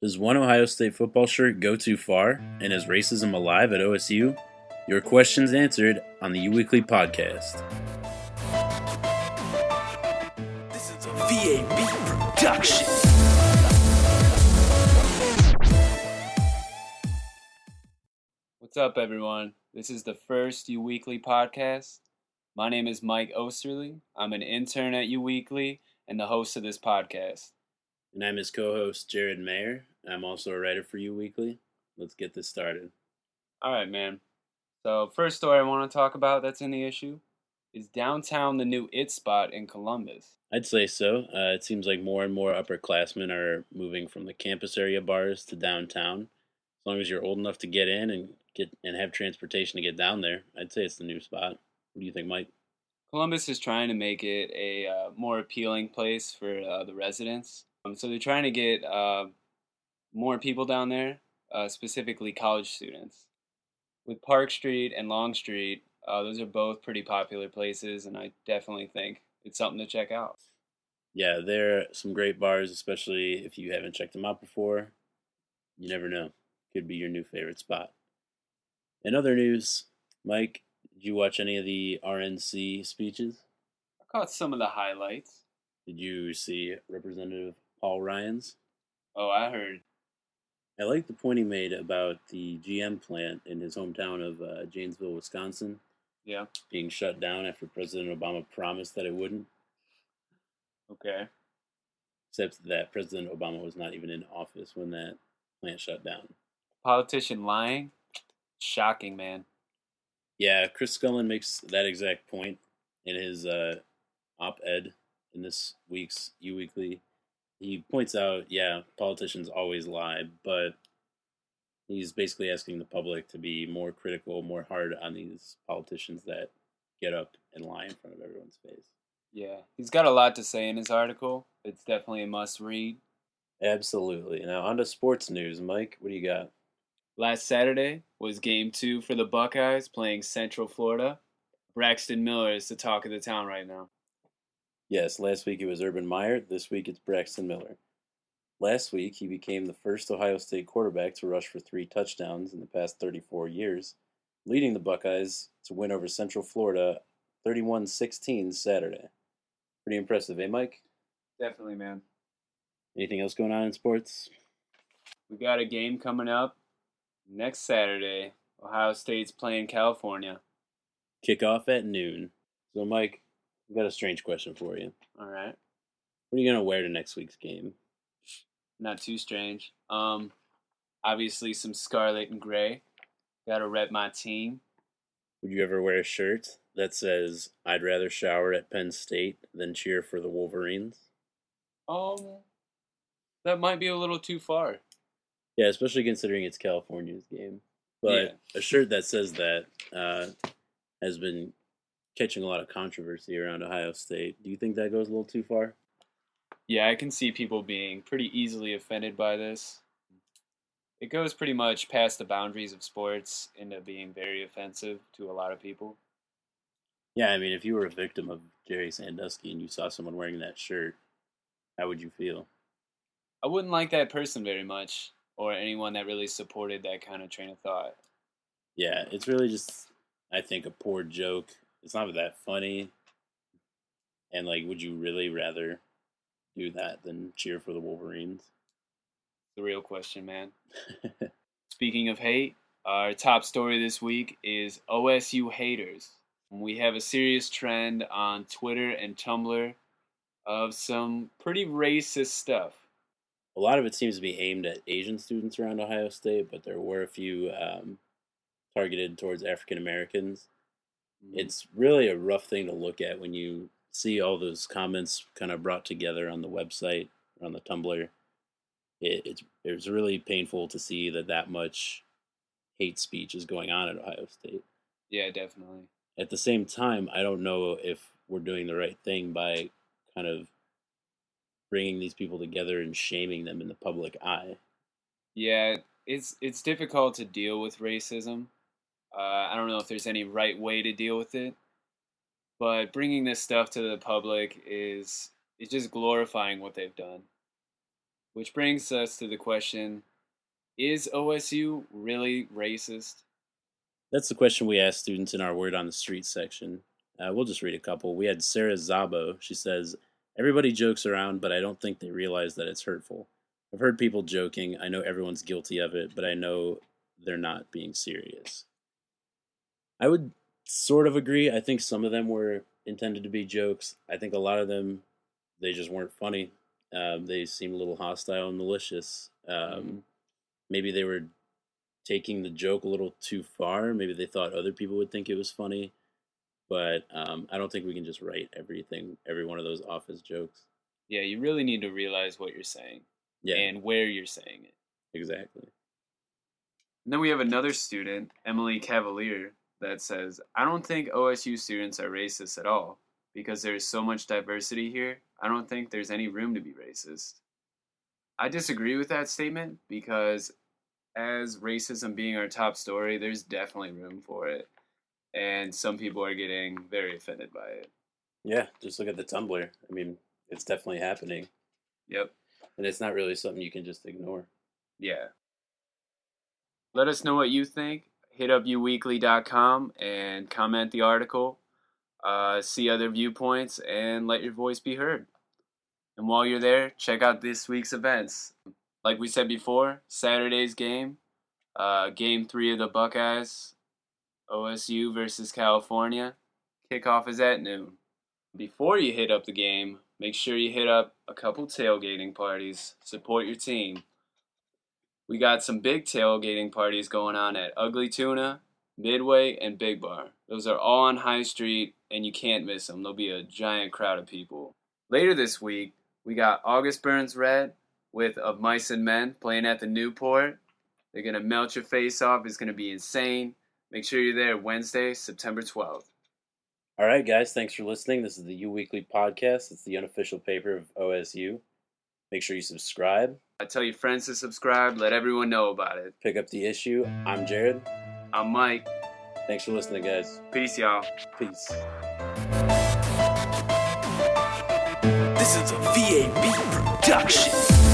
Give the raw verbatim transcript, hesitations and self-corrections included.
Does one Ohio State football shirt go too far? And is racism alive at O S U? Your questions answered on the U Weekly podcast. This is a V A B production. What's up, everyone? This is the first U Weekly podcast. My name is Mike Osterly. I'm an intern at U Weekly and the host of this podcast. And I'm his co-host, Jared Mayer. I'm also a writer for U Weekly. Let's get this started. All right, man. So, first story I want to talk about that's in the issue is downtown the new It spot in Columbus. I'd say so. Uh, it seems like more and more upperclassmen are moving from the campus area bars to downtown. As long as you're old enough to get in and get and have transportation to get down there, I'd say it's the new spot. What do you think, Mike? Columbus is trying to make it a uh, more appealing place for uh, the residents. Um, so they're trying to get uh, more people down there, uh, specifically college students. With Park Street and Long Street, uh, those are both pretty popular places, and I definitely think it's something to check out. Yeah, there are some great bars, especially if you haven't checked them out before. You never know. Could be your new favorite spot. In other news, Mike, did you watch any of the R N C speeches? I caught some of the highlights. Did you see Representative Paul Ryan's? Oh, I heard. I like the point he made about the G M plant in his hometown of uh, Janesville, Wisconsin, Yeah. being shut down after President Obama promised that it wouldn't. Okay. Except that President Obama was not even in office when that plant shut down. Politician lying? Shocking, man. Yeah, Chris Scullin makes that exact point in his uh, op-ed in this week's U Weekly. He points out, yeah, politicians always lie, but he's basically asking the public to be more critical, more hard on these politicians that get up and lie in front of everyone's face. Yeah. He's got a lot to say in his article. It's definitely a must-read. Absolutely. Now, on to sports news. Mike, what do you got? Last Saturday was game two for the Buckeyes playing Central Florida. Braxton Miller is the talk of the town right now. Yes, last week it was Urban Meyer. This week it's Braxton Miller. Last week he became the first Ohio State quarterback to rush for three touchdowns in the past thirty-four years, leading the Buckeyes to win over Central Florida thirty-one sixteen Saturday. Pretty impressive, eh, Mike? Definitely, man. Anything else going on in sports? We got a game coming up next Saturday. Ohio State's playing California. Kickoff at noon. So, Mike, I've got a strange question for you. All right. What are you going to wear to next week's game? Not too strange. Um, obviously some scarlet and gray. Got to rep my team. Would you ever wear a shirt that says, I'd rather shower at Penn State than cheer for the Wolverines? Um, that might be a little too far. Yeah, especially considering it's California's game. But Yeah. a shirt that says that uh, has been catching a lot of controversy around Ohio State. Do you think that goes a little too far? Yeah, I can see people being pretty easily offended by this. It goes pretty much past the boundaries of sports into being very offensive to a lot of people. Yeah, I mean, if you were a victim of Jerry Sandusky and you saw someone wearing that shirt, how would you feel? I wouldn't like that person very much, or anyone that really supported that kind of train of thought. Yeah, it's really just, I think, a poor joke. It's not that funny. And, like, would you really rather do that than cheer for the Wolverines? The real question, man. Speaking of hate, our top story this week is O S U haters. We have a serious trend on Twitter and Tumblr of some pretty racist stuff. A lot of it seems to be aimed at Asian students around Ohio State, but there were a few um, targeted towards African Americans. Mm-hmm. It's really a rough thing to look at when you see all those comments kind of brought together on the website or on the Tumblr. It, it's it's really painful to see that that much hate speech is going on at Ohio State. Yeah, definitely. At the same time, I don't know if we're doing the right thing by kind of bringing these people together and shaming them in the public eye. Yeah, it's it's difficult to deal with racism. Uh, I don't know if there's any right way to deal with it, but bringing this stuff to the public is is just glorifying what they've done. Which brings us to the question, is O S U really racist? That's the question we asked students in our Word on the Street section. Uh, we'll just read a couple. We had Sarah Zabo. She says, everybody jokes around, but I don't think they realize that it's hurtful. I've heard people joking. I know everyone's guilty of it, but I know they're not being serious. I would sort of agree. I think some of them were intended to be jokes. I think a lot of them, they just weren't funny. Um, they seemed a little hostile and malicious. Um, mm-hmm. Maybe they were taking the joke a little too far. Maybe they thought other people would think it was funny. But um, I don't think we can just write everything, every one of those off as jokes. Yeah, you really need to realize what you're saying. Yeah. And where you're saying it. Exactly. And then we have another student, Emily Cavalier, that says, I don't think O S U students are racist at all. Because there is so much diversity here, I don't think there's any room to be racist. I disagree with that statement because as racism being our top story, there's definitely room for it. And some people are getting very offended by it. Yeah, just look at the Tumblr. I mean, it's definitely happening. Yep. And it's not really something you can just ignore. Yeah. Let us know what you think. Hit up u weekly dot com and comment the article. Uh, see other viewpoints and let your voice be heard. And while you're there, check out this week's events. Like we said before, Saturday's game, uh, game three of the Buckeyes, O S U versus California. Kickoff is at noon. Before you hit up the game, make sure you hit up a couple tailgating parties. Support your team. We got some big tailgating parties going on at Ugly Tuna, Midway, and Big Bar. Those are all on High Street, and you can't miss them. There'll be a giant crowd of people. Later this week, we got August Burns Red with Of Mice and Men playing at the Newport. They're going to melt your face off. It's going to be insane. Make sure you're there Wednesday, September twelfth. All right, guys. Thanks for listening. This is the U Weekly Podcast. It's the unofficial paper of O S U. Make sure you subscribe. I tell your friends to subscribe. Let everyone know about it. Pick up the issue. I'm Jared. I'm Mike. Thanks for listening, guys. Peace, y'all. Peace. This is a V A B production.